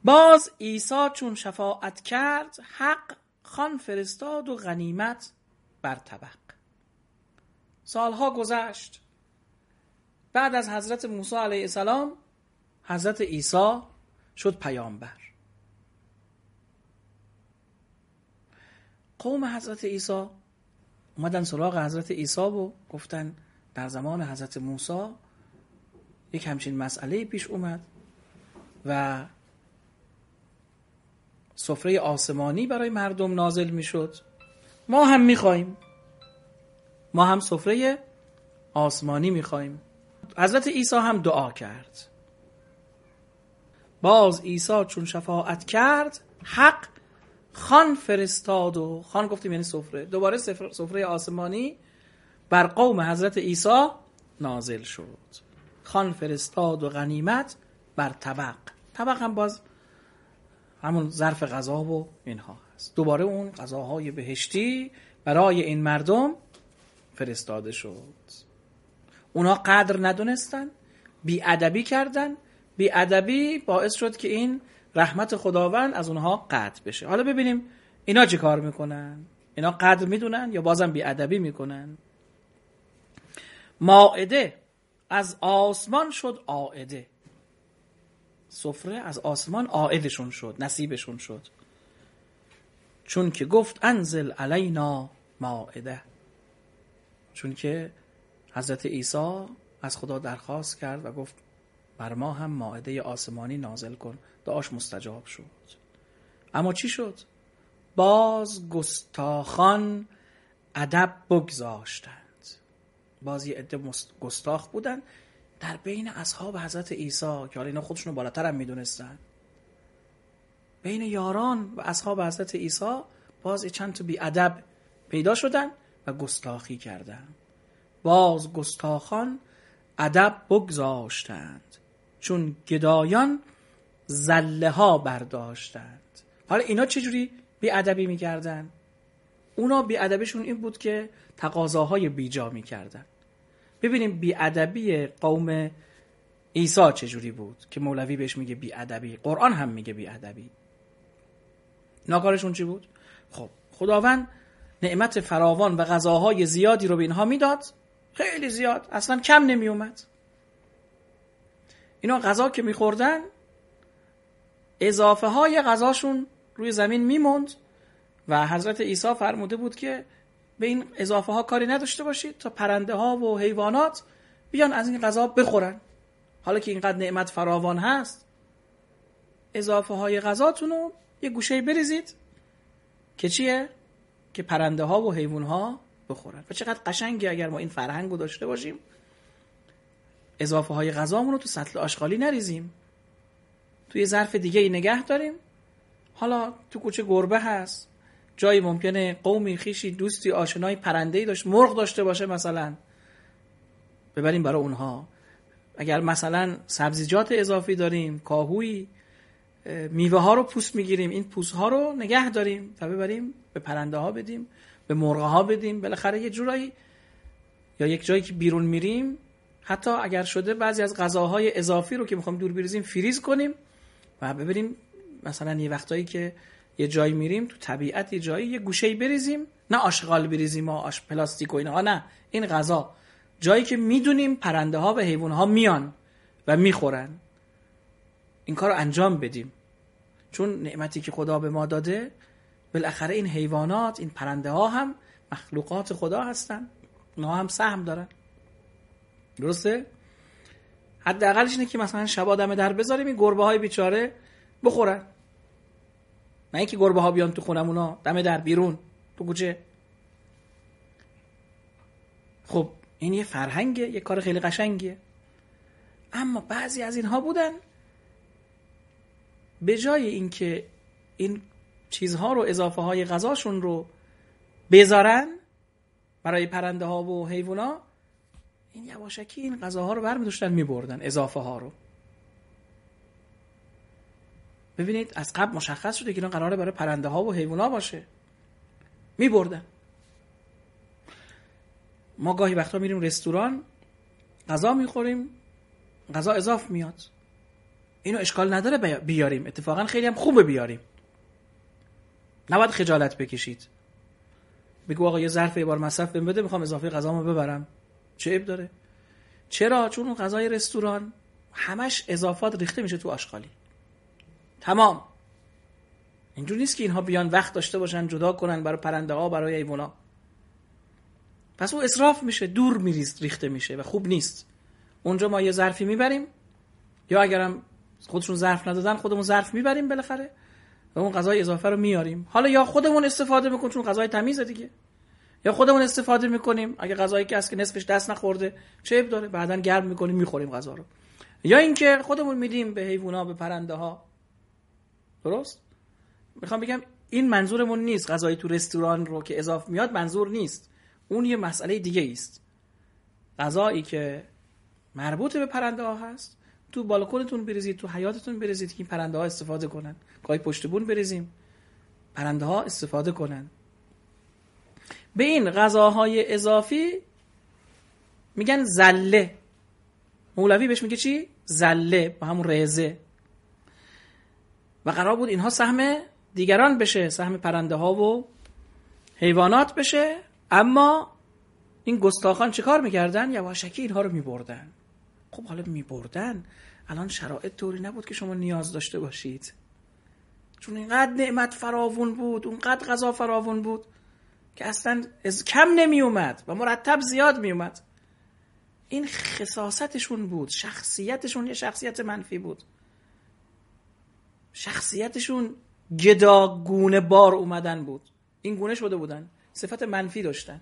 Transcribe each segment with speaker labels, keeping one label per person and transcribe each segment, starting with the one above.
Speaker 1: باز عیسی چون شفاعت کرد، حق خوان فرستاد و غنیمت بر طبق. سالها گذشت. بعد از حضرت موسی علیه السلام حضرت عیسی شد پیامبر. قوم حضرت عیسی اومدن سراغ حضرت عیسی و گفتن در زمان حضرت موسی یک همچین مسئله پیش اومد و سفره آسمانی برای مردم نازل میشد. ما هم میخوایم، ما هم سفره آسمانی میخوایم. حضرت عیسی هم دعا کرد. باز عیسی چون شفاعت کرد، حق خوان فرستاد و خوان گفتیم یعنی سفره. دوباره سفره آسمانی بر قوم حضرت عیسی نازل شد. خوان فرستاد و غنیمت بر طبق. طبق هم باز همون ظرف غذا و اینها هست. دوباره اون غذاهای بهشتی برای این مردم فرستاده شد. اونا قدر ندونستن، بی‌ادبی کردن. بی‌ادبی باعث شد که این رحمت خداوند از اونها قطع بشه. حالا ببینیم اینا چه کار میکنن. اینا قدر میدونن یا بازم بی‌ادبی میکنن؟ مائده از آسمان شد عائده. سفره از آسمان عائدشون شد، نصیبشون شد. چون که گفت انزل علینا مائده. چون که حضرت عیسی از خدا درخواست کرد و گفت بر ما هم مائده آسمانی نازل کن. دعاش مستجاب شد. اما چی شد؟ باز گستاخان ادب بگذاشتند. باز یه عده گستاخ بودن در بین اصحاب حضرت عیسی که حالا اینا خودشونو بالاتر هم میدونستن. بین یاران و اصحاب حضرت عیسی باز چند تا بی ادب پیدا شدن و گستاخی کردن. باز گستاخان ادب بگذاشتند، چون گدایان زله ها برداشتند. حالا اینا چجوری بی ادبی میکردن؟ اونا بی ادبیشون این بود که تقاضاهای بیجا میکردن. ببینیم بی ادبی قوم عیسی چجوری بود که مولوی بهش میگه بی ادبی. قرآن هم میگه بی ادبی. ناکارشون چی بود؟ خب خداوند نعمت فراوان و غذاهای زیادی رو به اینها میداد، خیلی زیاد، اصلا کم نمی اومد. اینا غذا که میخوردن اضافه های غذاشون روی زمین میموند و حضرت عیسی فرموده بود که به این اضافه ها کاری نداشته باشید تا پرنده ها و حیوانات بیان از این غذا بخورن. حالا که اینقدر نعمت فراوان هست، اضافه های غذاتون رو یه گوشه بریزید که چیه؟ که پرنده ها و حیوان ها بخورن. و چقدر قشنگه اگر ما این فرهنگ رو داشته باشیم، اضافه های غذامون رو تو سطل آشغالی نریزیم، توی ظرف دیگه ای نگه داریم. حالا تو کوچه گربه هست، جایی ممکنه قومی، خیشی، دوستی، آشنایی پرنده‌ای داشت، مرغ داشته باشه مثلا، ببریم برای اونها. اگر مثلا سبزیجات اضافی داریم، کاهویی، میوه ها رو پوست میگیریم، این پوست ها رو نگه داریم و ببریم به پرنده ها بدیم، به مرغ ها بدیم. بالاخره یه جورایی یا یک جایی که بیرون میریم، حتی اگر شده بعضی از غذاهای اضافی رو که میخوام دور بریزیم فریز کنیم و ببریم مثلا یه وقتایی که یه جایی میریم تو طبیعت، یه جایی یه گوشه‌ای بریزیم، نه آشغال بریزیم و پلاستیک و اینها، نه، این غذا جایی که میدونیم پرنده ها و حیوان ها میان و میخورن، این کار رو انجام بدیم. چون نعمتی که خدا به ما داده، بالاخره این حیوانات، این پرنده ها هم مخلوقات خدا هستن، اونا هم سهم دارن. درسته؟ حداقلش اینه که مثلا شبا دم در بذاریم این گربه های بیچاره بخورن، نه اینکه گربه ها بیان تو خونمونا، دم در، بیرون، تو کوچه. خب این یه فرهنگه، یه کار خیلی قشنگیه. اما بعضی از اینها بودن به جای اینکه این چیزها رو، اضافه های غذاشون رو بذارن برای پرنده ها و حیوونا، این یواشکی این غذاها رو برمی داشتن می بردن، اضافه ها رو. ببینید از قبل مشخص شده که اینا قراره برای پرنده ها و حیوونا باشه، می بردن. ما گاهی وقتا میریم رستوران، غذا میخوریم، غذا اضاف میاد، اینو اشکال نداره بیاریم، اتفاقا خیلی هم خوبه بیاریم، نباید خجالت بکشید. بگو آقا یه ظرف یه بار مصرف بهم بده، میخوام اضافه غذامو ببرم، چه عیب داره؟ چرا؟ چون اون غذای رستوران همش اضافات ریخته میشه تو آشغالی، تمام. اینجور نیست که اینها بیان وقت داشته باشن جدا کنن برای پرنده ها، برای حیونا. پس اون اسراف میشه، دور ریخته میشه و خوب نیست. اونجا ما یه ظرفی میبریم، یا اگرم خودشون ظرف ندادن خودمون ظرف میبریم بالاخره و اون غذای اضافه رو میاریم. حالا یا خودمون استفاده میکنیم چون غذای تمیزه دیگه، یا خودمون استفاده میکنیم اگه غذایی که هست که نصفش دست نخورده چه عیب داره، بعداً گرم میکنیم میخوریم غذا رو. یا اینکه خودمون میدیم به حیونا، به پرنده ها. درست؟ میخوام بگم این منظورمون نیست، غذایی تو رستوران رو که اضافه میاد منظور نیست، اون یه مسئله دیگه است. غذایی که مربوط به پرنده ها هست تو بالکونتون بریزید، تو حیاطتون بریزید که این پرنده ها استفاده کنن. گاهی پشت بون بریزیم پرنده ها استفاده کنن. به این غذاهای اضافی میگن زله. مولوی بهش میگه چی؟ زله، با همون ریزه. و قرار بود اینها سهم دیگران بشه، سهم پرنده ها و حیوانات بشه، اما این گستاخان چه کار میکردن؟ یواشکی اینها رو میبردن. خب حالا میبردن، الان شرایط طوری نبود که شما نیاز داشته باشید، چون اینقدر نعمت فراوون بود، اونقدر غذا فراوون بود که اصلا کم نمی اومد و مرتب زیاد می اومد. این خصاصتشون بود، شخصیتشون یه شخصیت منفی بود، شخصیتشون گداگونه بار اومدن بود، این گونه شده بودن، صفت منفی داشتن.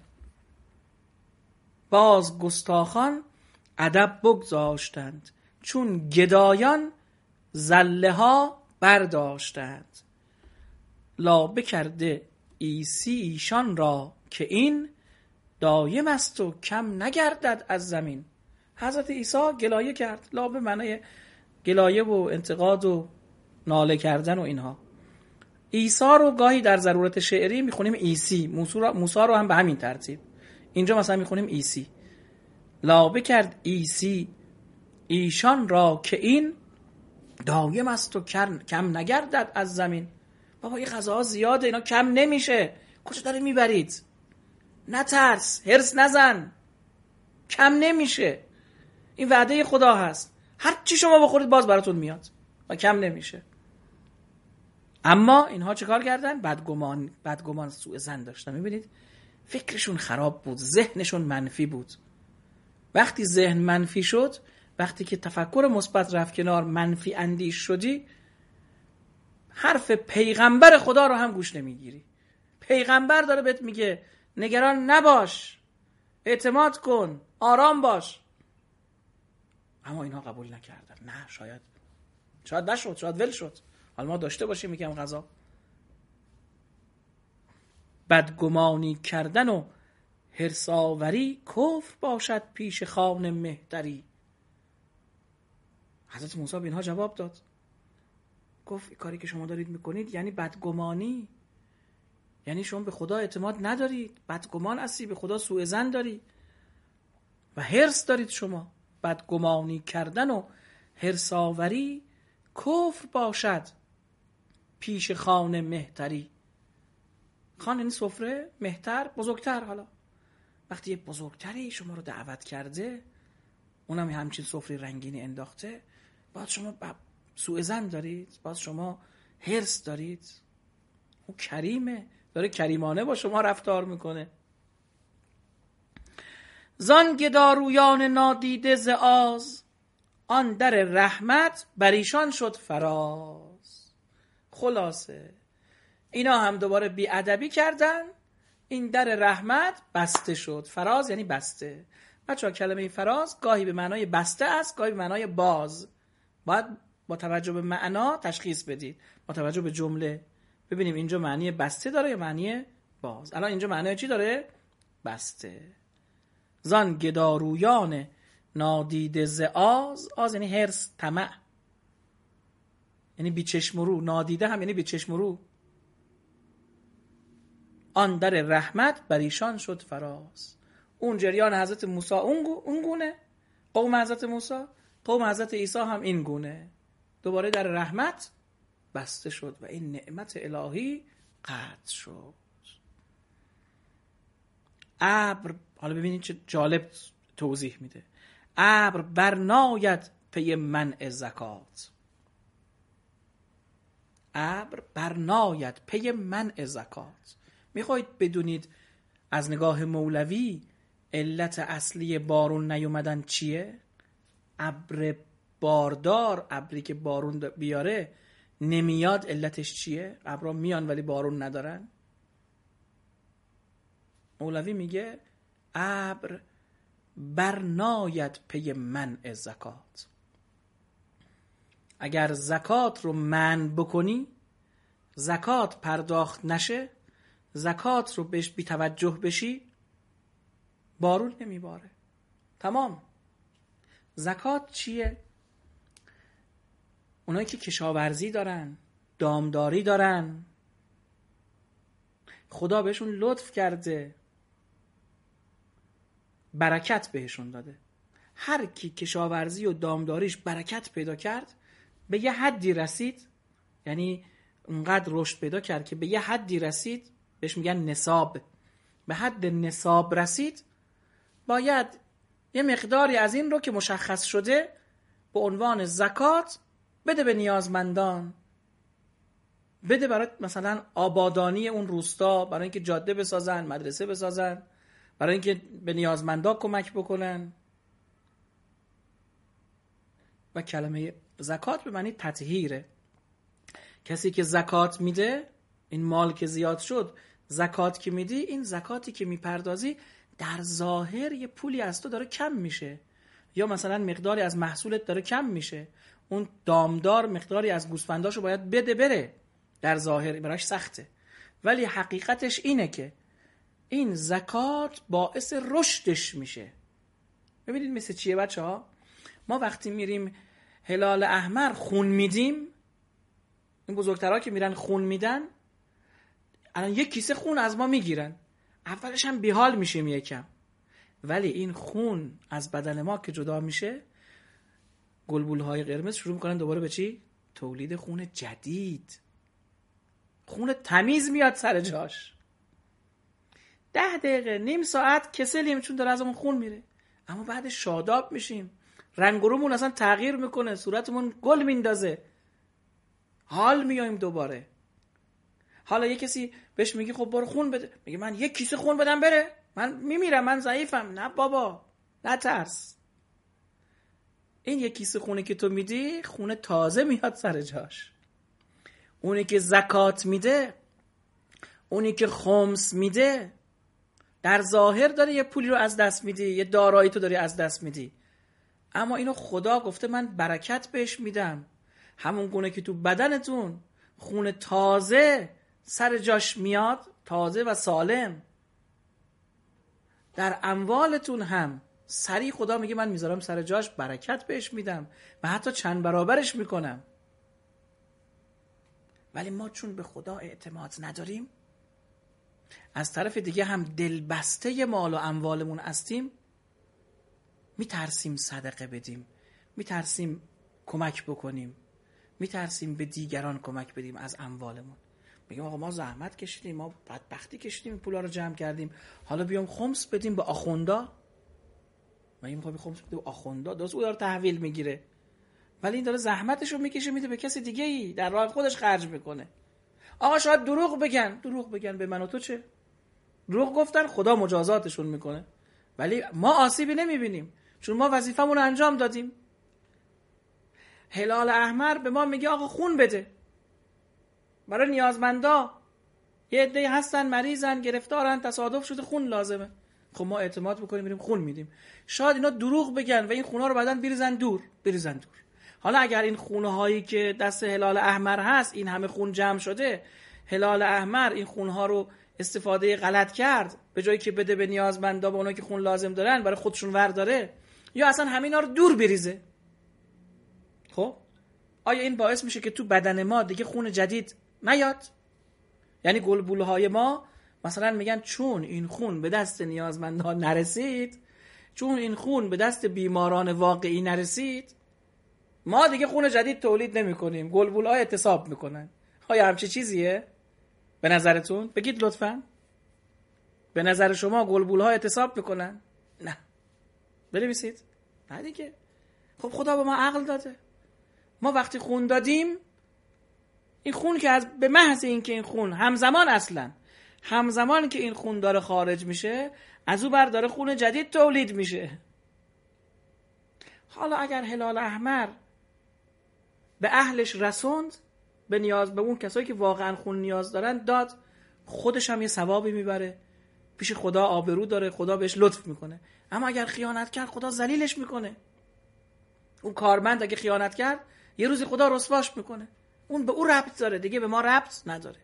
Speaker 1: باز گستاخان ادب بگذاشتند، چون گدایان زله ها برداشتند. لابه کرده عیسی ایشان را، که این دایم است و کم نگردد از زمین. حضرت عیسی گلایه کرد. لابه معنی گلایه و انتقاد و ناله کردن و اینها. عیسی رو گاهی در ضرورت شعری میخونیم عیسی، موسی رو هم به همین ترتیب. اینجا مثلا میخونیم عیسی. لابه کرد عیسی ایشان را، که این دایم است و کم نگردد از زمین. بابا این غذاها زیاده، اینا کم نمیشه، کجا داره میبرید؟ نترس، هرس نزن، کم نمیشه، این وعده خدا هست، هر چی شما بخورید باز براتون میاد و کم نمیشه. اما اینها چه کار کردن؟ بدگمان، سوء ظن داشتن. میبینید فکرشون خراب بود، ذهنشون منفی بود. وقتی ذهن منفی شد، وقتی که تفکر مثبت رفت کنار، منفی اندیش شدی، حرف پیغمبر خدا رو هم گوش نمیگیری. پیغمبر داره بهت میگه نگران نباش، اعتماد کن، آرام باش، اما اینها قبول نکردن. نه، شاید نشد، شاید ول شد، حالا ما داشته باشیم میگم غذا. بدگمانی کردن و حرصاوری، کفر باشد پیش خان مهتری. حضرت موسی به اینها جواب داد، گفت کاری که شما دارید میکنید یعنی بدگمانی، یعنی شما به خدا اعتماد ندارید، بدگمان هستی، به خدا سوء ظن داری و حرص دارید. شما بدگمانی کردن و حرصاوری، کفر باشد پیش خان مهتری. خان یعنی سفره، مهتر بزرگتر. حالا وقتی یه بزرگتری شما رو دعوت کرده، اونم همچین سفره رنگینی انداخته، باید شما سوء ظن دارید، باید شما حرص دارید. اون کریمه، داره کریمانه با شما رفتار میکنه. زان گدارویان نادیده ز آز، آن در رحمت بر ایشان شد فراز. خلاصه اینا هم دوباره بی‌ادبی کردن، این در رحمت بسته شد. فراز یعنی بسته. بچه‌ها کلمه فراز گاهی به معنای بسته است، گاهی به معنای باز. باید با توجه به معنا تشخیص بدید، با توجه به جمله ببینیم اینجا معنی بسته داره یا معنی باز. الان اینجا معنی چی داره؟ بسته. زان گدارویان نادیده ز آز، آز یعنی حرص، طمع، یعنی بی چشم و رو. نادیده هم یعنی بی چشم و رو. آن در رحمت بر ایشان شد فراز. اون جریان حضرت موسی اون گونه، قوم حضرت موسی، قوم حضرت عیسی هم این گونه. دوباره در رحمت بسته شد و این نعمت الهی قطع شد. ابر، حالا ببینید چه جالب توضیح میده، ابر برناید پی منع زکات. ابر برناید پی منع زکات. میخواید بدونید از نگاه مولوی علت اصلی بارون نیومدن چیه؟ ابر باردار، ابری که بارون بیاره نمیاد، علتش چیه؟ ابرا میان ولی بارون ندارن. مولوی میگه ابر برناید پی منع زکات. اگر زکات رو منع بکنی، زکات پرداخت نشه، زکات رو بهش بی توجه بشی، بارون نمیباره. تمام. زکات چیه؟ اونایی که کشاورزی دارن، دامداری دارن، خدا بهشون لطف کرده، برکت بهشون داده. هر کی کشاورزی و دامداریش برکت پیدا کرد، به یه حدی رسید، یعنی اونقدر رشد پیدا کرد که به یه حدی رسید، بهش میگن نصاب، به حد نصاب رسید، باید یه مقداری از این رو که مشخص شده به عنوان زکات بده به نیازمندان، بده برای مثلا آبادانی اون روستا، برای اینکه جاده بسازن، مدرسه بسازن، برای اینکه به نیازمندا کمک بکنن. و کلمه زکات به معنی تطهیره. کسی که زکات میده، این مال که زیاد شد، زکات که میدی، این زکاتی که میپردازی در ظاهر یه پولی از تو داره کم میشه، یا مثلا مقداری از محصولت داره کم میشه. اون دامدار مقداری از گوسفنداشو باید بده بره، در ظاهر براش سخته، ولی حقیقتش اینه که این زکات باعث رشدش میشه. ببینید مثل چیه بچه ها؟ ما وقتی میریم هلال احمر خون میدیم، این بزرگترها که میرن خون میدن، الان یک کیسه خون از ما میگیرن، اولش هم بیحال میشیم یکم، ولی این خون از بدن ما که جدا میشه، گلبولهای قرمز شروع میکنن دوباره به چی؟ تولید خون جدید، خون تمیز میاد سر جاش. 10 دقیقه نیم ساعت کسلیم چون داره از اون خون میره، اما بعد شاداب میشیم، رنگ و رومون اصلا تغییر میکنه، صورتمون گل میندازه، حال میایم دوباره. حالا یه کسی بهش میگی خب برو خون بده، میگه من یک کیسه خون بدم بره، من میمیرم، من ضعیفم. نه بابا، نه ترس، این یک کیسه خونه که تو میدی، خونه تازه میاد سر جاش. اونی که زکات میده، اونی که خمس میده، در ظاهر داره یه پولی رو از دست میدی، یه دارایی تو داری از دست میدی، اما اینو خدا گفته من برکت بهش میدم. همون گونه که تو بدنتون خون تازه سر جاش میاد، تازه و سالم، در اموالتون هم سریع خدا میگه من میذارم سر جاش، برکت بهش میدم و حتی چند برابرش میکنم. ولی ما چون به خدا اعتماد نداریم، از طرف دیگه هم دلبسته مال و اموالمون هستیم، میترسیم صدقه بدیم، میترسیم کمک بکنیم، میترسیم به دیگران کمک بدیم از اموالمون. میگیم آقا ما زحمت کشیدیم، ما بدبختی کشیدیم، این پولا رو جمع کردیم، حالا بیام خمس بدیم به آخوندا. ما میخوایم خمس بدیم به آخوندا، درست او داره تحویل میگیره، ولی این داره زحمتش رو میکشه میده به کسی دیگه ای، در راه خودش خرج میکنه. آقا شاید دروغ بگن، به من و تو چه؟ دروغ گفتن، خدا مجازاتشون میکنه، ولی ما آسیبی نمیبینیم چون ما وظیفمون رو انجام دادیم. هلال احمر به ما میگه آقا خون بده برای نیازمندا، یه عده‌ای هستن مریضن، گرفتارن، تصادف شده، خون لازمه. خب ما اعتماد میکنیم میریم خون میدیم. شاید اینا دروغ بگن و این خونها رو بعدن بریزن دور. حالا اگر این خونه هایی که دست هلال احمر هست، این همه خون جمع شده، هلال احمر این خونها رو استفاده غلط کرد، به جایی که بده به نیازمندا، به اونایی که خون لازم دارن، برای خودشون ور داره، یا اصلا همینا رو دور بریزه، خب آیا این باعث میشه که تو بدن ما دیگه خون جدید نیاد؟ یعنی گلبولهای ما مثلا میگن چون این خون به دست نیازمندان نرسید، چون این خون به دست بیماران واقعی نرسید، ما دیگه خون جدید تولید نمی کنیم، گلبوله‌ها اعتصاب میکنن. آیا همچی چیزیه به نظرتون؟ بگید لطفاً. به نظر شما گلبوله‌ها اعتصاب میکنن؟ نه. بنویسید. نه دیگه. خب خدا به ما عقل داده. ما وقتی خون دادیم، این خون که از به محض اینکه این خون همزمان که این خون داره خارج میشه، از او بر داره خون جدید تولید میشه. حالا اگر هلال احمر به اهلش رسوند، به اون کسایی که واقعا خون نیاز دارن داد، خودش هم یه ثوابی میبره، پیش خدا آبرو داره، خدا بهش لطف میکنه. اما اگر خیانت کرد، خدا ذلیلش میکنه. اون کارمند اگه خیانت کرد، یه روزی خدا رسواش میکنه. اون به او ربط داره، دیگه به ما ربط نداره.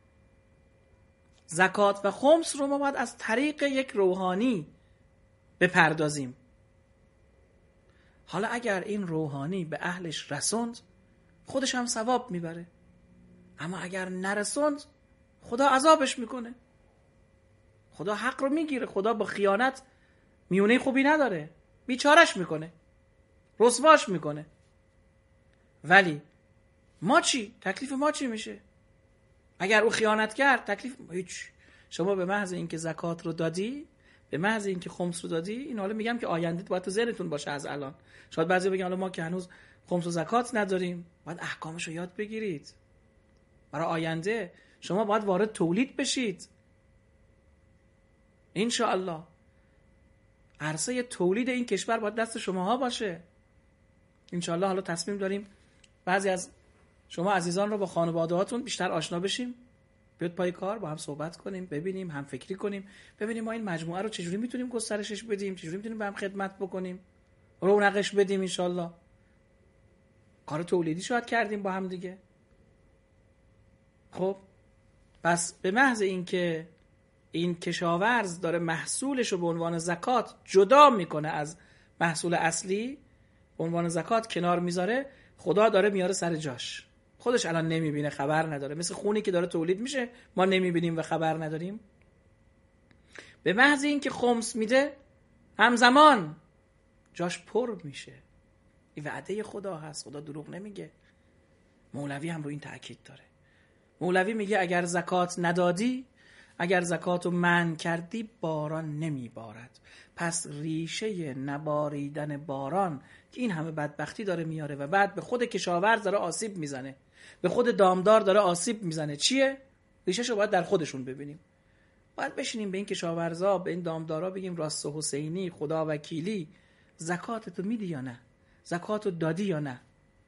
Speaker 1: زکات و خمس رو ما باید از طریق یک روحانی بپردازیم. حالا اگر این روحانی به اهلش رسوند، خودش هم ثواب میبره. اما اگر نرسوند، خدا عذابش میکنه. خدا حق رو میگیره. خدا با خیانت میونه خوبی نداره، بیچارش میکنه، رسواش میکنه. ولی ما چی؟ تکلیف ما چی میشه؟ اگر او خیانت کرد، تکلیف هیچ. شما به محض اینکه زکات رو دادی، به محض اینکه خمس رو دادی، این حالا میگم که آینده باید تو ذهنتون باشه از الان. شاید بعضی بگن حالا ما که هنوز خمس و زکات نداریم، باید احکامش رو یاد بگیرید. برای آینده شما باید وارد تولید بشید. ان شاء الله عرصه تولید این کشور باید دست شماها باشه. ان شاء الله حالا تصمیم داریم بعضی از شما عزیزان رو با خانواده هاتون بیشتر آشنا بشیم، بیاد پای کار با هم صحبت کنیم، ببینیم، هم فکری کنیم، ببینیم ما این مجموعه رو چجوری میتونیم گسترشش بدیم، چجوری میتونیم به هم خدمت بکنیم، رونقش بدیم. ان شاء الله کار تولیدی شاید کردیم با هم دیگه. خب پس به محض اینکه این کشاورز داره محصولش رو به عنوان زکات جدا میکنه از محصول اصلی، به عنوان زکات کنار میذاره، خدا داره میاره سر جاش. خودش الان نمیبینه، خبر نداره. مثل خونی که داره تولید میشه، ما نمیبینیم و خبر نداریم. به محض اینکه خمس میده، همزمان جاش پر میشه. این وعده خدا هست، خدا دروغ نمیگه. مولوی هم رو این تأکید داره. مولوی میگه اگر زکات ندادی، اگر زکاتو منع کردی، باران نمیبارد. پس ریشه نباریدن باران که این همه بدبختی داره میاره و بعد به خود کشاورز داره آسیب میزنه، به خود دامدار داره آسیب میزنه، چیه؟ ریشهشو باید در خودشون ببینیم. باید بشینیم به این کشاورزا، به این دامدارا بگیم راست حسینی، خدا وکیلی، زکاتتو میدی یا نه؟ زکاتو دادی یا نه؟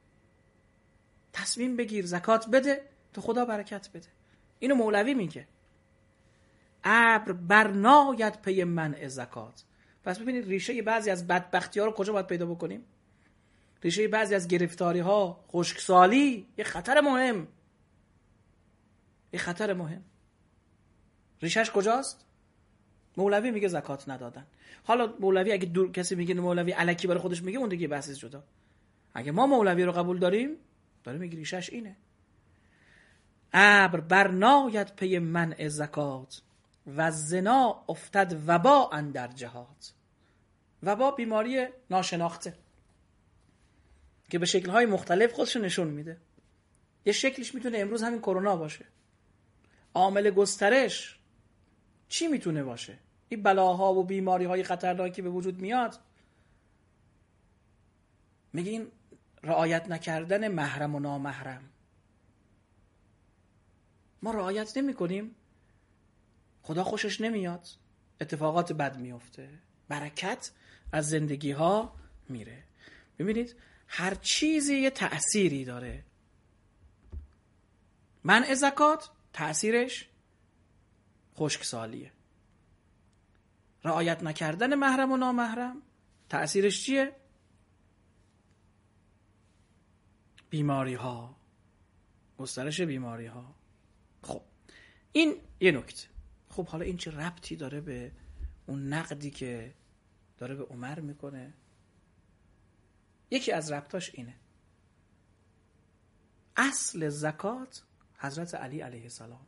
Speaker 1: تصمیم بگیر زکات بده تو خدا برکت بده. اینو مولوی میگه. ابر برناید پی منع زکات. پس ببینید ریشه بعضی از بدبختی ها رو کجا باید پیدا بکنیم؟ ریشه بعضی از گرفتاری ها، خشکسالی، یه خطر مهم. یه خطر مهم. ریشهش کجاست؟ مولوی میگه زکات ندادن. حالا مولوی اگه کسی میگه مولوی الکی برای خودش میگه، اون دیگه بحث جدا. اگه ما مولوی رو قبول داریم، داره میگه ریشهش اینه. ابر برناید پی منع زکات و زنا افتد وبا اندر جهات. وبا بیماری ناشناخته که به شکل‌های مختلف خودش نشون میده. یه شکلش میتونه امروز همین کرونا باشه. عامل گسترش چی میتونه باشه؟ این بلاها و بیماری‌های خطرناکی به وجود میاد. میگین رعایت نکردن محرم و نامحرم. ما رعایت نمی کنیم، خدا خوشش نمیاد، اتفاقات بد میفته، برکت از زندگی ها میره. ببینید هر چیزی یه تأثیری داره. منع زکات تأثیرش خشکسالیه. رعایت نکردن محرم و نامحرم تأثیرش چیه؟ بیماری ها، گسترش بیماری ها. خب این یه نکته. خب حالا این چه ربطی داره به اون نقدی که داره به عمر میکنه؟ یکی از ربطاش اینه. اصل زکات حضرت علی علیه السلام.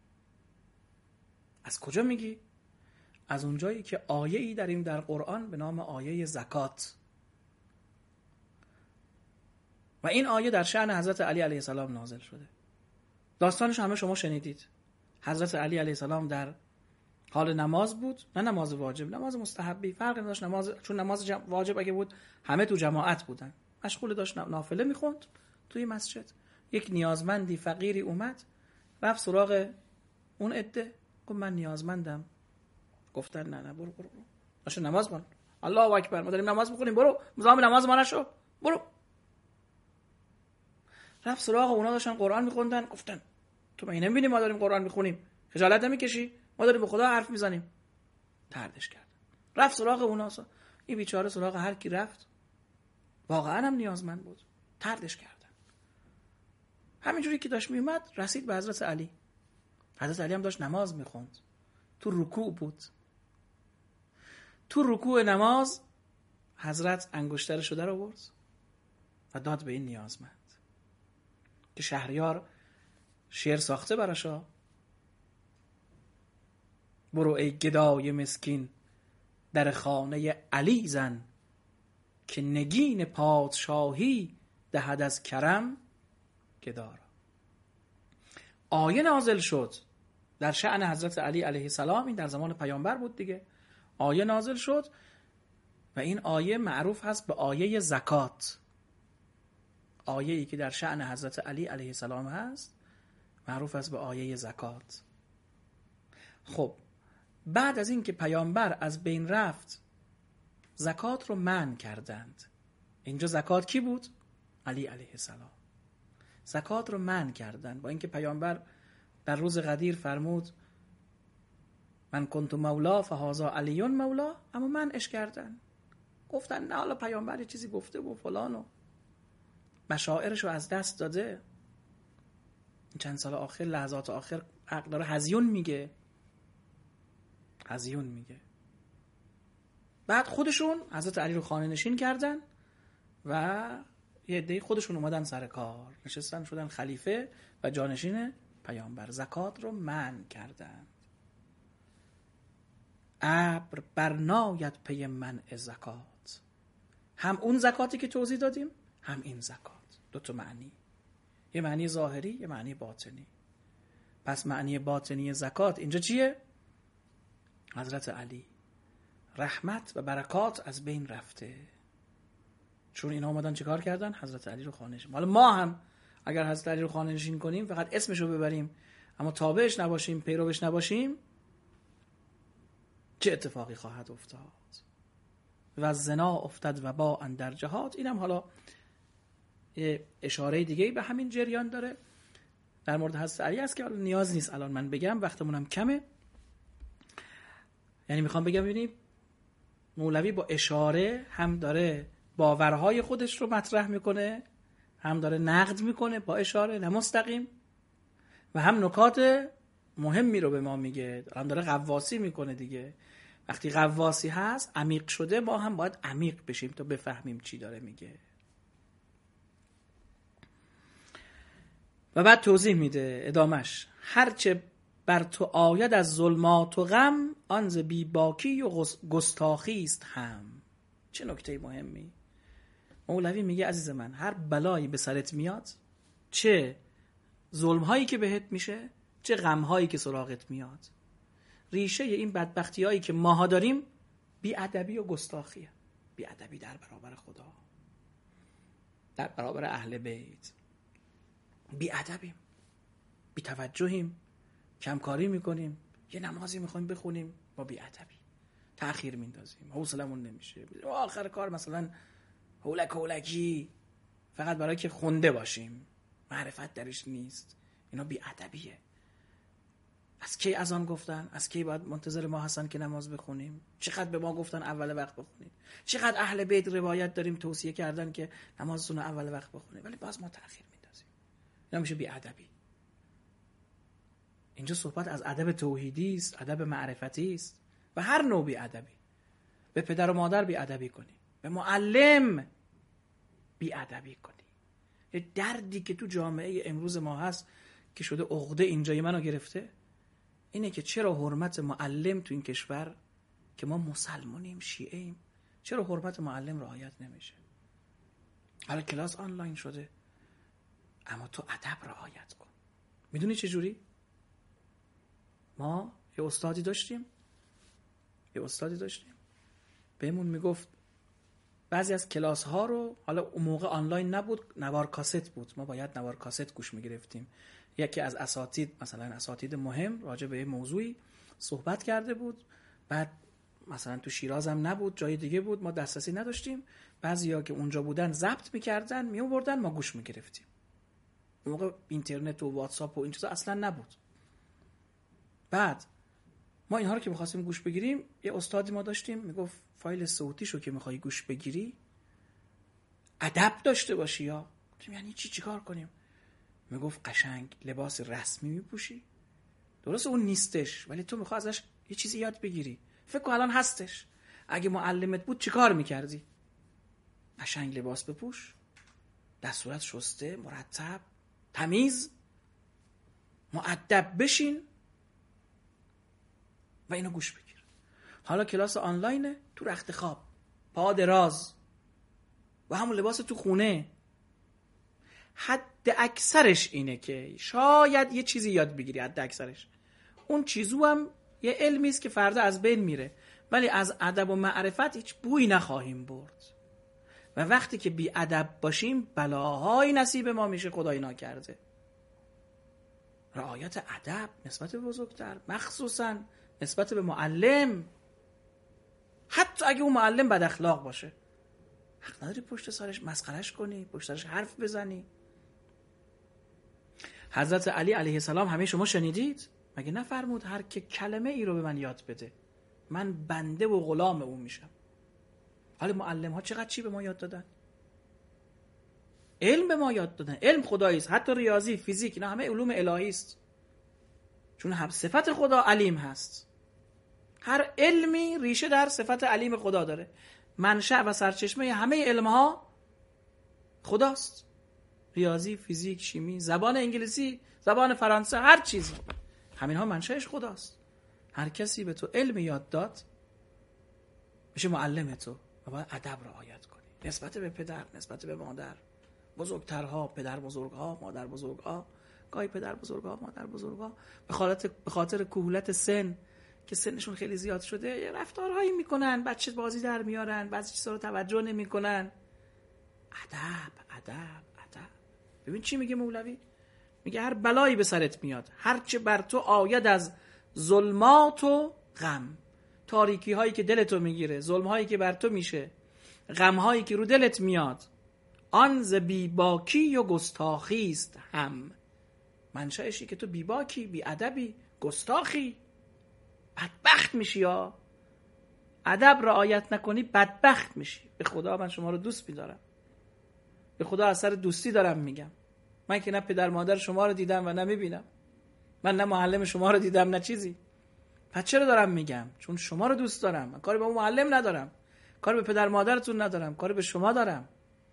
Speaker 1: از کجا میگی؟ از اونجایی که آیه‌ای داریم در قرآن به نام آیه زکات. و این آیه در شأن حضرت علی علیه السلام نازل شده. داستانش همه شما شنیدید. حضرت علی علیه السلام در حال نماز بود، نه نماز واجب، نماز مستحبی، فرقی نداشت. چون نماز واجب اگه بود همه تو جماعت بودن، مشغول داشت نافله میخوند توی مسجد. یک نیازمندی فقیری اومد، رفت سراغ اون عده، گفت من نیازمندم. گفتن نه برو باشه نماز کن. الله اکبر، ما داریم نماز میخونیم، برو مزاحم نماز ما نشو، برو. رفت سراغ اونا داشتن قرآن میخوندن. گفتن تو مگه نمیبینی ما داریم قرآن میخونیم؟ خجالت نمیکشی؟ ما داریم به خدا حرف میزنیم. طردش کرد. رفت سراغ اونا. این بیچاره سراغ هر کی رفت واقعا هم نیازمند بود، طردش کردن. همینجوری که داشت میومد رسید به حضرت علی. حضرت علی هم داشت نماز میخوند، تو رکوع بود. تو رکوع نماز حضرت انگشترشو در آورد و داد به این نیازمند که شهریار شعر ساخته براشا. برو ای گدای مسکین در خانه علی زن، که نگین پادشاهی دهد از کرم گدارا. آیه نازل شد در شأن حضرت علی علیه السلام. این در زمان پیامبر بود دیگه. آیه نازل شد و این آیه معروف هست به آیه زکات. آیه‌ای که در شأن حضرت علی علیه السلام هست معروف است به آیه زکات. خب بعد از این که پیامبر از بین رفت زکات رو منع کردند. اینجا زکات کی بود؟ علی علیه السلام. زکات رو منع کردند با اینکه پیامبر در روز غدیر فرمود من کنت مولا فهذا علی مولا، اما منعش کردن. گفتن نه حالا پیامبر چیزی گفته و فلان و مشاعرش رو از دست داده. چند سال آخر، لحظات آخر عقل داره هزیون میگه. بعد خودشون حضرت علی رو خانه نشین کردن و یه عده خودشون اومدن سر کار، نشستن شدن خلیفه و جانشین پیامبر. زکات رو منع کردن. ابر برناید پی منع زکات. هم اون زکاتی که توضیح دادیم، هم این زکات. دو تا معنی، یه معنی ظاهری، یه معنی باطنی. پس معنی باطنی زکات اینجا چیه؟ حضرت علی رحمت و برکات از بین رفته، چون اینا اومدن چیکار کردن؟ حضرت علی رو خانه نشین. حالا ما هم اگر حضرت علی رو خانه نشین کنیم، فقط اسمش رو ببریم اما تابعش نباشیم، پیروش نباشیم، چه اتفاقی خواهد افتاد؟ و زنا افتد و با اندر جهات. اینم حالا یه اشاره دیگه به همین جریان داره در مورد حضرت علی است که حالا نیاز نیست الان من بگم، وقتمونم کمه. یعنی میخوام بگم ببینید مولوی با اشاره هم داره باورهای خودش رو مطرح میکنه، هم داره نقد میکنه با اشاره نه مستقیم، و هم نکات مهمی رو به ما میگه. هم داره غواصی میکنه دیگه. وقتی غواصی هست عمیق شده، ما هم باید عمیق بشیم تا بفهمیم چی داره میگه. و بعد توضیح میده ادامش: هرچه بر تو آید از ظلمات و غم، آن ز بی باکی و گستاخی است هم. چه نکته مهمی. مولوی میگه عزیز من، هر بلایی به سرت میاد، چه ظلمهایی که بهت میشه، چه غمهایی که سراغت میاد، ریشه این بدبختی هایی که ماها داریم بی ادبی و گستاخیه. بی ادبی در برابر خدا، در برابر اهل بیت. بی ادبیم، بی توجهیم، کمکاری میکنیم. یه نمازی میخوایم بخونیم با بی ادبی تأخیر میندازیم، حوصلمون نمیشه. آخر کار مثلا هولکی فقط برای که خونده باشیم، معرفت درش نیست. اینا بی ادبیه. از کی اذان گفتن؟ از کی باید منتظر ما هستن که نماز بخونیم؟ چقدر به ما گفتن اول وقت بخونید؟ چقدر اهل بیت روایت داریم توصیه کردن که نمازتون اول وقت بخونید، ولی باز ما تأخیر میندازیم. اینا میشه بی ادبی. اینجا صحبت از ادب توحیدی است، ادب معرفتی است. و هر نوع بی ادبی، به پدر و مادر بی ادبی کنی، به معلم بی ادبی کنی. یه دردی که تو جامعه امروز ما هست که شده عقده اینجای منو گرفته، اینه که چرا حرمت معلم تو این کشور که ما مسلمانیم، شیعه‌ایم، چرا حرمت معلم رعایت نمیشه؟ حالا کلاس آنلاین شده، اما تو ادب رعایت کن. میدونی چه جوری؟ ما یه استادی داشتیم بهمون میگفت بعضی از کلاس ها رو، حالا اون موقع آنلاین نبود، نوار کاست بود، ما باید نوار کاست گوش میگرفتیم. یکی از اساتید، مثلا اساتید مهم، راجع به موضوعی صحبت کرده بود، بعد مثلا تو شیراز هم نبود، جای دیگه بود، ما دسترسی نداشتیم، بعضیا که اونجا بودن ضبط میکردن میآوردن، ما گوش میگرفتیم. اون موقع اینترنت و واتساپ و این چیزا اصلا نبود. بعد ما اینها رو که می‌خواستیم گوش بگیریم، یه استادی ما داشتیم میگفت فایل صوتیشو که می‌خوای گوش بگیری ادب داشته باشی. یا گفتیم یعنی چیکار کنیم؟ میگفت قشنگ لباس رسمی میپوشی، درسته اون نیستش ولی تو می‌خوای ازش یه چیزی یاد بگیری، فکر کن الان هستش، اگه معلمت بود چیکار می‌کردی؟ قشنگ لباس بپوش، دست صورت شسته، مرتب، تمیز، مؤدب بشین و اینو گوش بگیر. حالا کلاس آنلاینه، تو رخت خواب، پا دراز و همون لباس تو خونه. حد اکثرش اینه که شاید یه چیزی یاد بگیری، حد اکثرش. اون چیزو هم یه علمی است که فردا از بین میره، ولی از ادب و معرفت هیچ بویی نخواهیم برد. و وقتی که بی ادب باشیم بلاهای نصیب ما میشه، خدای ناکرده. رعایت ادب نسبت به بزرگتر، مخصوصا نسبت به معلم، حتی اگه اون معلم بد اخلاق باشه، حق نداری پشت سرش مسخرش کنی، پشت سرش حرف بزنی. حضرت علی علیه السلام همه شما شنیدید، مگه نفرمود هر که کلمه ای رو به من یاد بده من بنده و غلام اون میشم؟ حالا معلم ها چقدر چی به ما یاد دادن؟ علم به ما یاد دادن، علم خدایی است، حتی ریاضی، فیزیک، اینا همه علوم الهی است، چون هم صفت خدا علیم هست. هر علمی ریشه در صفت علیم خدا داره. منشأ و سرچشمه همه علمها خداست. ریاضی، فیزیک، شیمی، زبان انگلیسی، زبان فرانسه، هر چیزی، همین ها منشأش خداست. هر کسی به تو علم یاد داد میشه معلم تو و باید ادب رعایت کنی نسبت به پدر، نسبت به مادر، بزرگترها، پدر بزرگها، مادر بزرگها، گاهی پدر بزرگها، مادر بزرگها به خاطر کهولت سن که سنشون خیلی زیاد شده یه رفتارهایی میکنن، بچه بازی در میارن، بعضی چیزا رو توجه نمیکنن. ادب ادب ادب. ببین چی میگه مولوی؟ میگه هر بلایی به سرت میاد، هر چه بر تو آید از ظلمات و غم، تاریکی هایی که دلتو میگیره، ظلم هایی که بر تو میشه، غم هایی که رو دلت میاد، آن ز بیباکی و گستاخی است هم. منشأشی که تو بیباکی، بی ادبی، گستاخی، بدبخت میشی. یا ادب رعایت نکنی بدبخت میشی. به خدا من شما رو دوست می‌دارم، به خدا از سر دوستی دارم میگم. من که نه پدر مادر شما رو دیدم و نه میبینم، من نه معلم شما رو دیدم نه چیزی. پس چرا دارم میگم؟ چون شما رو دوست دارم. من کاری به اون معلم ندارم، کاری به پدر مادرتون ندارم، کاری به شما دارم.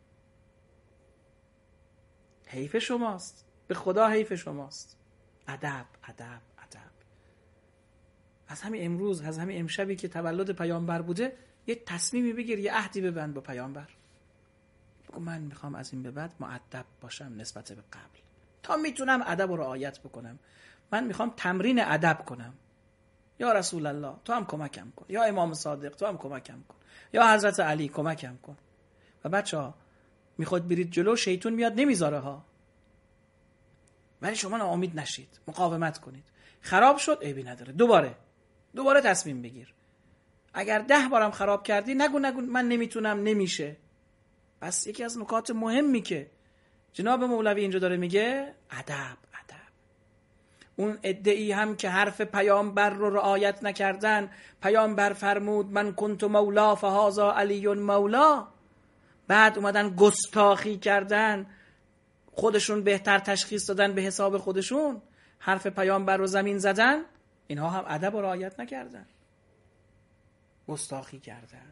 Speaker 1: حیف شماست، به خدا حیف شماست. ادب ادب ادب. از همین امروز، از همین امشبی که تولد پیامبر بوده، یه تصمیمی بگیر، یه عهدی ببند با پیامبر. بگو من میخوام از این به بعد مؤدب باشم نسبت به قبل، تا میتونم ادب رو رعایت بکنم. من میخوام تمرین ادب کنم. یا رسول الله تو هم کمکم کن، یا امام صادق تو هم کمکم کن، یا حضرت علی کمکم کن. و بچه‌ها میخواد برید جلو، شیطون میاد نمیذاره ها، ولی شما ناامید نشید، مقاومت کنید. خراب شد عیبی نداره، دوباره تصمیم بگیر. اگر 10 بارم خراب کردی نگو من نمیتونم، نمیشه. پس یکی از نکات مهمی که جناب مولوی اینجا داره میگه ادب. اون ادعی هم که حرف پیامبر رو رعایت نکردن، پیامبر فرمود من کنت مولا فهذا علی مولا، بعد اومدن گستاخی کردن، خودشون بهتر تشخیص دادن به حساب خودشون، حرف پیامبر رو زمین زدن، اینها هم ادب رو رعایت نکردن، گستاخی کردن.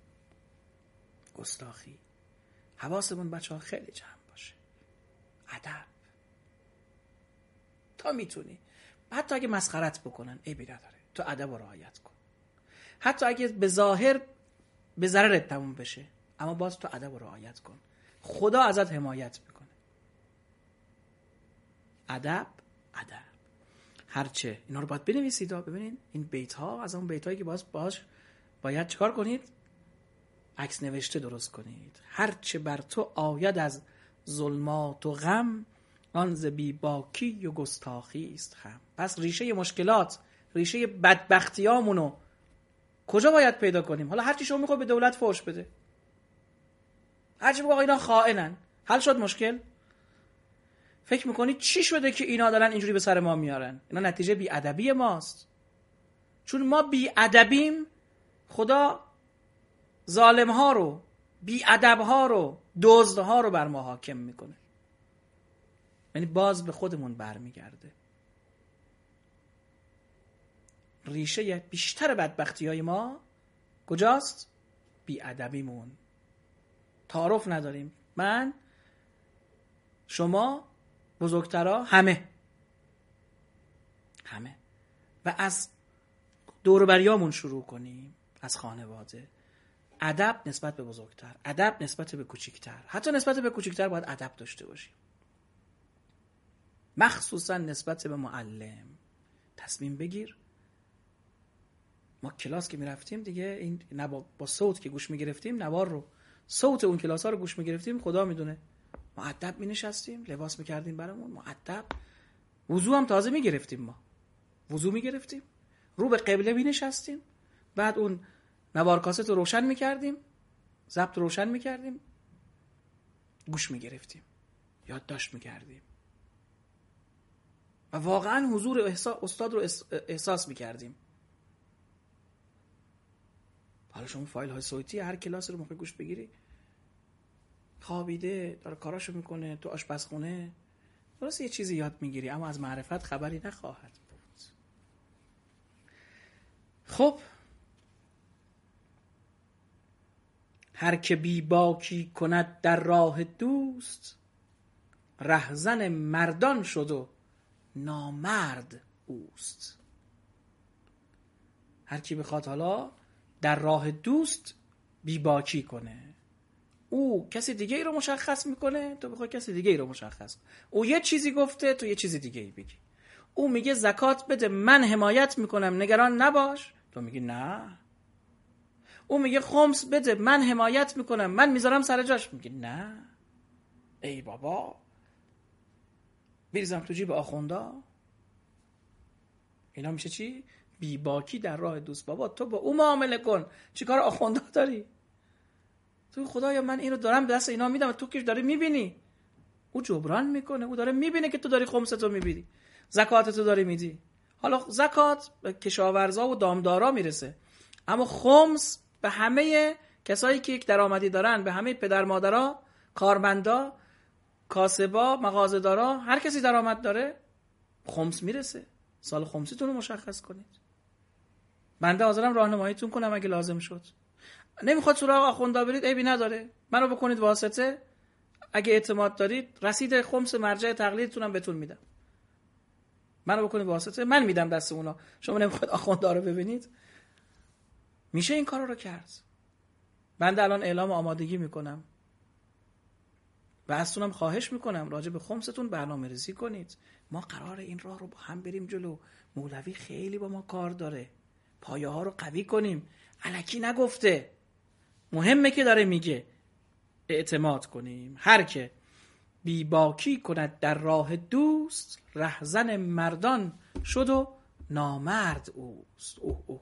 Speaker 1: گستاخی. حواسمون بچه‌ها خیلی جمع باشه. ادب. تا میتونی، حتی اگه مسخرت بکنن عیبی نداره، تو ادب رو رعایت کن. حتی اگه به ظاهر به ضررت تموم بشه، اما باز تو ادب رو رعایت کن. خدا ازت حمایت میکنه. ادب هرچه اینا رو باید بنویسید. ببینید این بیت ها از اون بیت هایی که باش باید چیکار کنید؟ عکس نوشته درست کنید. هرچه بر تو آید از ظلمات و غم، آن ز بی باکی و گستاخی است خم. پس ریشه مشکلات، ریشه بدبختیامونو کجا باید پیدا کنیم؟ حالا هر چی شما میخواد به دولت فحش بده، هر چی بگو آقا اینا خائنن، حل شد مشکل؟ فکر میکنید چی شده که اینا دارن اینجوری به سر ما میارن؟ اینا نتیجه بی‌ادبی ماست. چون ما بی‌ادبیم، خدا ظالم ها رو، بی‌ادب ها رو، دزد ها رو بر ما حاکم میکنه. یعنی باز به خودمون برمیگرده. ریشه بیشتر بدبختی های ما کجاست؟ بی‌ادبیمون. تعارف نداریم. من، شما، بزرگترها، همه. و از دور و بریامون شروع کنیم، از خانواده. ادب نسبت به بزرگتر، ادب نسبت به کوچیکتر، حتی نسبت به کوچیکتر باید ادب داشته باشیم. مخصوصا نسبت به معلم. تصمیم بگیر. ما کلاس که میرفتیم دیگه این با صوت که گوش میگرفتیم، نوار رو، صوت اون کلاس ها رو گوش میگرفتیم، خدا میدونه مؤدب مینشستیم، لباس میکردیم برامون مؤدب. وضو هم تازه میگرفتیم، ما وضو میگرفتیم، رو به قبله مینشستیم، بعد اون نوار کاست رو روشن میکردیم، ضبط روشن میکردیم، گوش میگرفتیم، یادداشت میکردیم و واقعا حضور استاد رو احساس میکردیم. حالا شما فایل های صوتی هر کلاس رو موقع گوش بگیری، خوابیده داره کاراشو میکنه تو آشپزخونه، درست یه چیزی یاد میگیری اما از معرفت خبری نخواهد بود. خب هر که بی باکی کند در راه دوست، رهزن مردان شد و نامرد اوست. هر کی بخواد حالا در راه دوست بی باکی کنه، او کسی دیگه ای رو مشخص میکنه، تو بخوای کسی دیگه ای رو مشخص. او یه چیزی گفته، تو یه چیزی دیگه ای بگی. او میگه زکات بده، من حمایت میکنم نگران نباش، تو میگی نه. او میگه خمس بده، من حمایت میکنم، من میذارم سر جاش، میگی نه. ای بابا بریزم تو جیب آخوندا. اینا میشه چی؟ بی باکی در راه دوست. بابا تو با او معامله کن، چیکار آخوندا داری؟ تو خدایا من اینو دارم به دست اینا میدم، تو که داری میبینی. او جبران میکنه، او داره میبینه که تو داری خمستو میبینی، زکاتتو داری میدی. حالا زکات به کشاورزا و دامدارا میرسه، اما خمس به همه کسایی که یک درآمدی دارن، به همه پدر مادرها، کارمندا، کاسبا، مغازه‌دارا، هر کسی درآمد داره خمس میرسه. سال خمسیتون رو مشخص کنید. بنده حاضرم راهنماییتون کنم اگه لازم شد. نمیخواد سراغ آخوندا برید، عیبی نداره، منو بکنید واسطه. اگه اعتماد دارید رسید خمس مرجع تقلیدتونم بهتون میدم، منو بکنید واسطه، من میدم دست اونا. شما نمیخواد آخوندا رو ببینید، میشه این کارا رو کرد. بنده الان اعلام آمادگی میکنم و ازتونم خواهش میکنم راجع به خمستون برنامه‌ریزی کنید. ما قرار این راه رو با هم بریم جلو. مولوی خیلی با ما کار داره، پایه ها رو قوی کنیم. الکی نگفته، مهمه که داره میگه اعتماد کنیم. هر که بی باکی کند در راه دوست، رهزن مردان شد و نامرد اوست.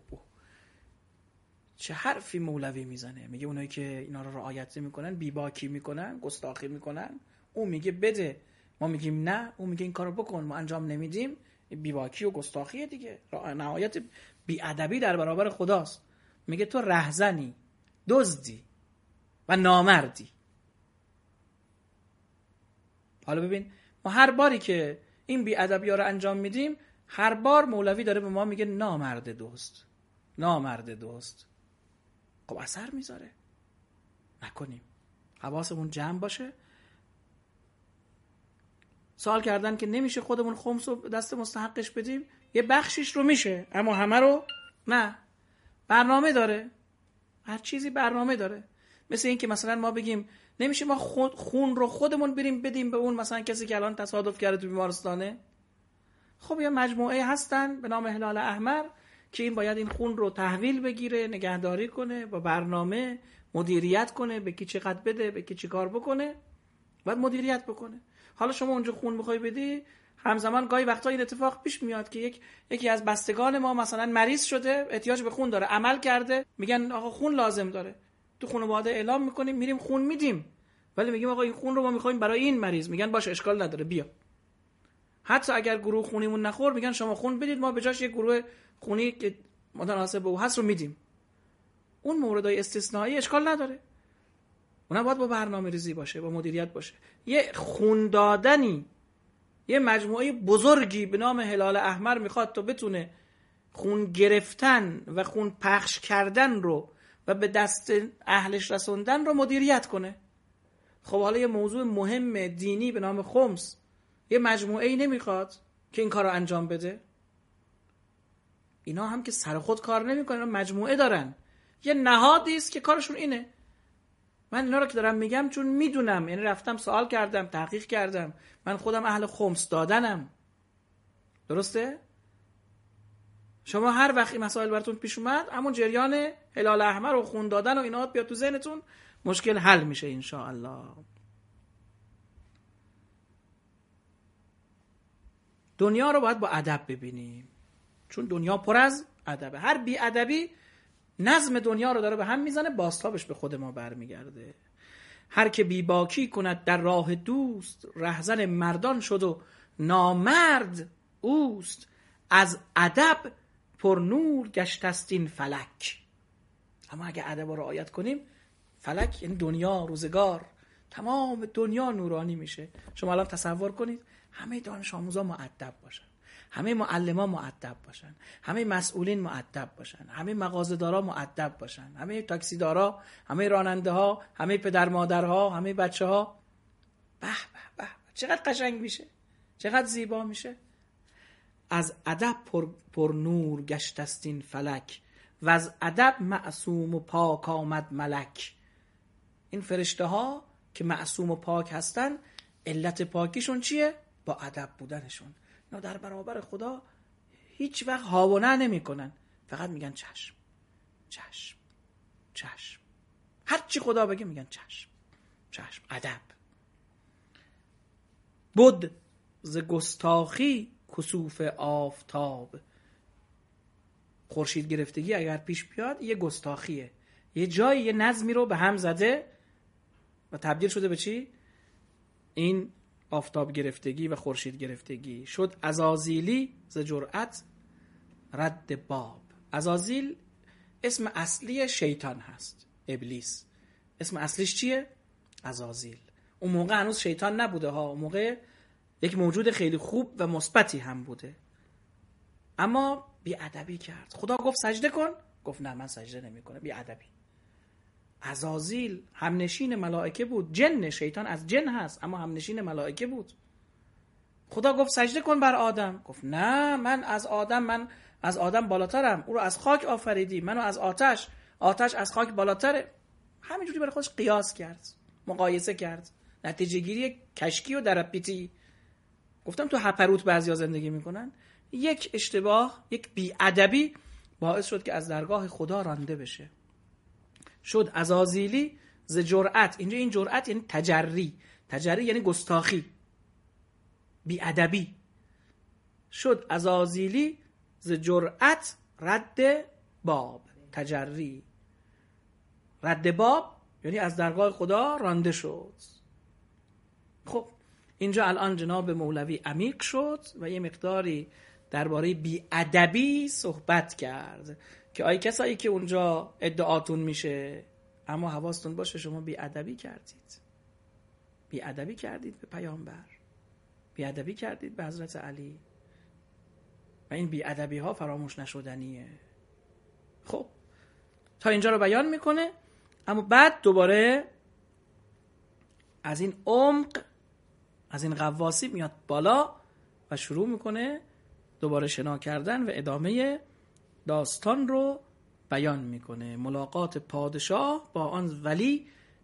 Speaker 1: چه حرفی مولوی میزنه. میگه اونایی که اینا رو رعایت میکنن، بی باکی میکنن، گستاخی میکنن. اون میگه بده، ما میگیم نه. اون میگه این کارو بکن، ما انجام نمیدیم. بی باکی و گستاخیه دیگه، نهایت بی ادبی در برابر خداست. میگه تو رهزنی، دزدی و نامردی. حالا ببین، ما هر باری که این بی ادبی‌ها رو انجام میدیم، هر بار مولوی داره به ما میگه نامرد دوست، نامرد دوست. خب اثر میذاره. نکنیم، حواسمون جمع باشه. سوال کردن که نمیشه خودمون خمس رو دست مستحقش بدیم. یه بخشیش رو میشه، اما همه رو نه. برنامه داره، هر چیزی برنامه داره. مثل این که مثلا ما بگیم نمیشه ما خون رو خودمون بریم بدیم به اون مثلا کسی که الان تصادف کرده تو بیمارستانه؟ خب یه مجموعه هستن به نام هلال احمر که این باید این خون رو تحویل بگیره، نگهداری کنه، با برنامه مدیریت کنه، به کی چقدر بده، به کی چی کار بکنه، باید مدیریت بکنه. حالا شما اونجا خون میخوای بدی، همزمان گاهی وقتا این اتفاق پیش میاد که یکی از بستگان ما مثلا مریض شده، احتیاج به خون داره، عمل کرده، میگن آقا خون لازم داره، تو خانواده اعلام میکنیم، میریم خون میدیم، ولی میگیم آقا این خون رو ما میخوایم برای این مریض، میگن باشه اشکال نداره بیا. حتی اگر گروه خونیمون نخور میگن شما خون بدید، ما به جاش یک گروه خونی که متناسب به او هست رو میدیم. اون موردهای استثنایی اشکال نداره، اونم باید با برنامه ریزی باشه، با مدیریت باشه. یه خون دادنی، یه مجموعه بزرگی به نام هلال احمر میخواد تا بتونه خون گرفتن و خون پخش کردن رو و به دست اهلش رسوندن رو مدیریت کنه. خب حالا یه موضوع مهم دینی به نام خمس یه مجموعه‌ای نمیخواد که این کار رو انجام بده؟ اینا هم که سر خود کار نمیکنن، مجموعه دارن، یه نهادی است که کارشون اینه. من اینا رو که دارم میگم چون میدونم، یعنی رفتم سوال کردم، تحقیق کردم، من خودم اهل خمس دادنم. درسته؟ شما هر وقتی مسائل براتون پیش اومد، همون جریان هلال احمر و خون دادن و اینا بیاد تو ذهنتون، مشکل حل میشه ان شاء الله. دنیا رو باید با ادب ببینیم، چون دنیا پر از ادبه. هر بی ادبی نظم دنیا رو داره به هم میزنه، بازتابش به خود ما برمیگرده. هر که بی باکی کند در راه دوست، رهزن مردان شد و نامرد اوست. از ادب پر نور گشتست این فلک. اما اگه ادب رو رعایت کنیم، فلک یعنی دنیا، روزگار، تمام دنیا نورانی میشه. شما الان تصور کنید همه دانش آموزا مؤدب باشن، همه معلما مؤدب باشن، همه مسئولین مؤدب باشن، همه مغازه‌دارا مؤدب باشن، همه تاکسیدارا، همه راننده‌ها، همه پدر مادرها، همه بچه‌ها. به به به، چقدر قشنگ میشه، چقدر زیبا میشه. از ادب پر نور گشتست این فلک، و از ادب معصوم و پاک آمد ملک. این فرشته ها که معصوم و پاک هستن، علت پاکیشون چیه؟ با ادب بودنشون. اینا در برابر خدا هیچ وقت ها و نه نمی کنن، فقط میگن چشم چشم چشم. هر چی خدا بگه میگن چشم چشم. ادب. بود ز گستاخی کسوف آفتاب. خورشید گرفتگی اگر پیش بیاد یه گستاخیه، یه جایی یه نظمی رو به هم زده و تبدیل شده به چی؟ این آفتاب گرفتگی و خورشید گرفتگی. شد عزازیلی ز جرأت رد باب. عزازیل اسم اصلی شیطان هست، ابلیس. اسم اصلیش چیه؟ عزازیل. اون موقع هنوز شیطان نبوده ها، اون موقع یک موجود خیلی خوب و مثبتی هم بوده، اما بی ادبی کرد. خدا گفت سجده کن، گفت نه من سجده نمی‌کنم، بی ادبی. عزازیل همنشین ملائکه بود، جن، شیطان از جن هست اما همنشین ملائکه بود. خدا گفت سجده کن بر آدم، گفت نه من از آدم بالاترم، او رو از خاک آفریدی، منو از آتش از خاک بالاتره. همینجوری برای خودش قیاس کرد، مقایسه کرد، نتیجه گیری کشکی و درپیتی. گفتم تو هپروت بعضیا زندگی میکنن. یک اشتباه، یک بی‌ادبی باعث شد که از درگاه خدا رانده بشه. شد عزازیلی ز جرأت. اینجا این جرأت یعنی تجری یعنی گستاخی، بی‌ادبی. شد عزازیلی ز جرأت رد باب. تجری، رد باب یعنی از درگاه خدا رانده شد. خب اینجا الان جناب مولوی عمیق شد و یه مقداری درباره بی‌ادبی صحبت کرد که آی کسایی که اونجا ادعاتون میشه، اما حواستون باشه شما بی‌ادبی کردید. بی‌ادبی کردید به پیامبر، بی‌ادبی کردید به حضرت علی و این بی‌ادبی ها فراموش نشدنیه. خب تا اینجا رو بیان میکنه، اما بعد دوباره از این عمق، از این غواصی میاد بالا و شروع میکنه دوباره شنا کردن و ادامه داستان رو بیان میکنه. ملاقات پادشاه با آن ولی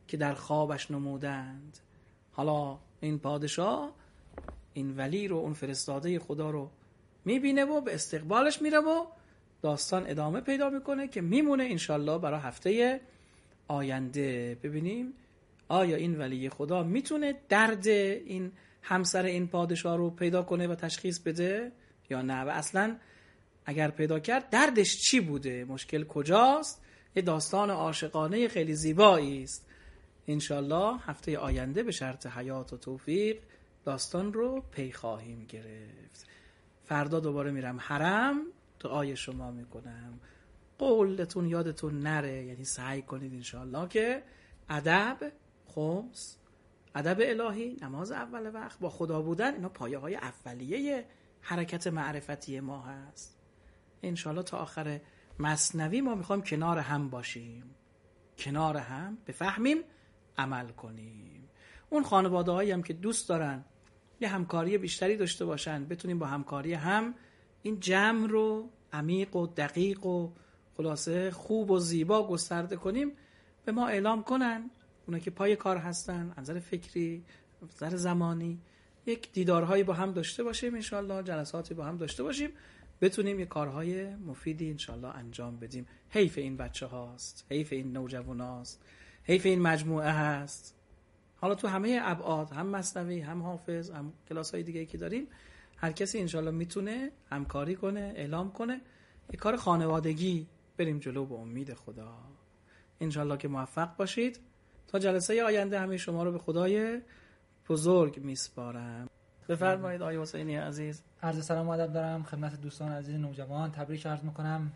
Speaker 1: که در خوابش نمودند. حالا این پادشاه این ولی رو، اون فرستاده خدا رو میبینه و به استقبالش میره و داستان ادامه پیدا میکنه که میمونه انشالله برای هفته آینده. ببینیم آیا این ولی خدا میتونه درد این همسر این پادشاه رو پیدا کنه و تشخیص بده یا نه، و اصلا اگر پیدا کرد دردش چی بوده، مشکل کجاست. یه داستان عاشقانه خیلی زیبایی است. انشالله هفته آینده به شرط حیات و توفیق داستان رو پی خواهیم گرفت. فردا دوباره میرم حرم، دعای شما میکنم، قولتون یادتون نره، یعنی سعی کنید انشالله که ادب، خمس، ادب الهی، نماز اول وقت، با خدا بودن، اینا پایه های اولیه حرکت معرفتی ما هست. انشالله تا آخر مثنوی ما میخوایم کنار هم باشیم، کنار هم بفهمیم، عمل کنیم. اون خانواده هایی هم که دوست دارن یه همکاری بیشتری داشته باشن، بتونیم با همکاری هم این جمع رو عمیق و دقیق و خلاصه خوب و زیبا گسترده کنیم، به ما اعلام کنن. اونا که پای کار هستن، از نظر فکری، از نظر زمانی، یک دیدارهایی با هم داشته باشیم انشالله، جلساتی با هم داشته باشیم، بتونیم یک کارهای مفیدی انشالله انجام بدیم. حیف این بچه هاست، حیف این نوجوان هاست، حیف این مجموعه هست. حالا تو همه ابعاد، هم مثنوی، هم حافظ، هم کلاس های دیگه که داریم، هر کسی انشالله میتونه همکاری کنه، اعلام کنه، یک کار خانوادگی بریم جلو به امید خدا. انشالله که موفق باشید. تا جلسه آینده همه شما رو به خدای بزرگ میسپارم. بفرمایید آقای حسینی عزیز.
Speaker 2: عرض سلام و ادب دارم خدمت دوستان عزیز نوجوان. تبریک عرض میکنم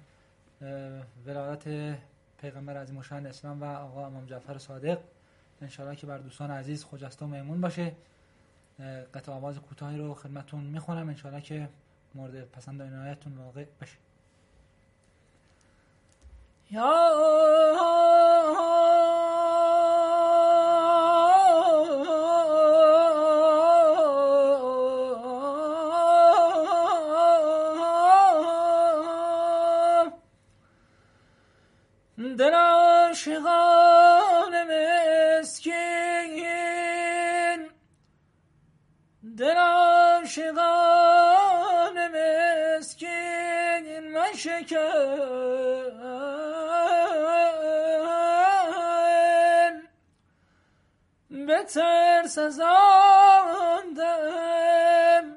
Speaker 2: ولادت پیغمبر عظیم الشأن اسلام و آقا امام جعفر صادق. انشالله که بر دوستان عزیز خجسته و میمون باشه. قطع آواز کوتاهی رو خدمتتون میخونم، انشالله که مورد پسند و عنایتتون واقع بشه. یا دل عاشقان مسکین، دل عاشقان مسکین مشکن، بترس از آن دم،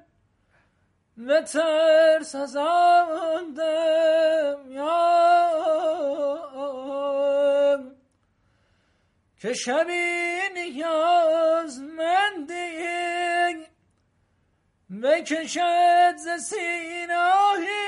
Speaker 2: بترس از آن دم که شبی نیازمندی بکشد ز سینه‌ای،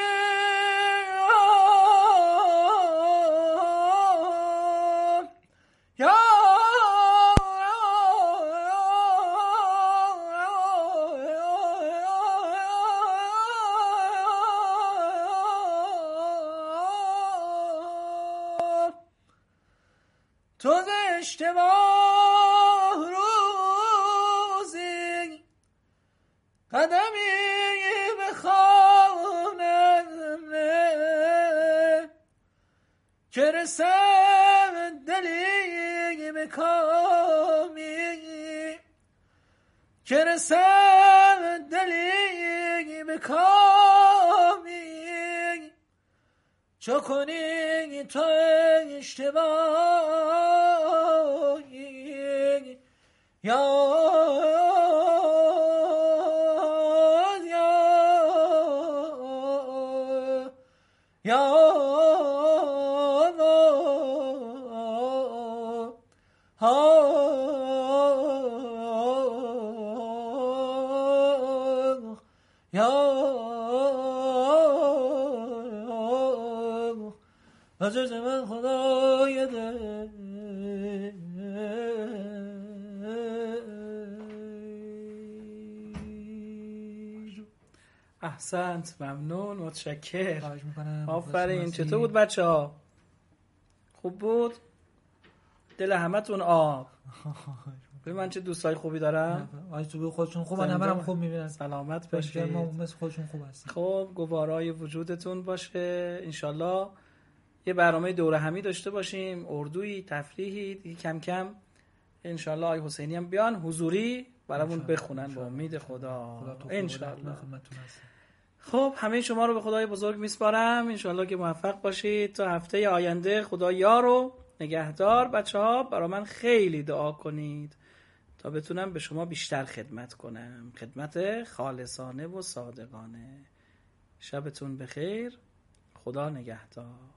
Speaker 2: تو ز اشتباه روزی قدمی به خانه که رسد دلی به کامی، که رسد دلی به کامی، چو کنی تو اشتباهی یا عزیز من خدای دل.
Speaker 1: احسنت، ممنون، متشکر.
Speaker 2: خواهش میکنم.
Speaker 1: آفرین. چطور بود بچه ها؟ خوب بود؟ دل همتون آب. ببین من چه دوستای خوبی دارم.
Speaker 2: آج تو خودشون خوبن، همه خوب میبینن.
Speaker 1: سلامت باشید.
Speaker 2: ما مثل خودشون خوب هستیم.
Speaker 1: خب گوارای وجودتون باشه انشالله. یه برنامه دوره همی داشته باشیم، اردویی، تفریحی، دیگه کم کم انشالله آقای حسینی هم بیان حضوری برامون بخونن با امید خدا انشالله. خب همه شما رو به خدای بزرگ میسپارم، انشالله که موفق باشید. تا هفته آینده خدا یار و نگهدار. بچه‌ها برای من خیلی دعا کنید تا بتونم به شما بیشتر خدمت کنم، خدمت خالصانه و صادقانه. شبتون بخیر، خدا نگهدار.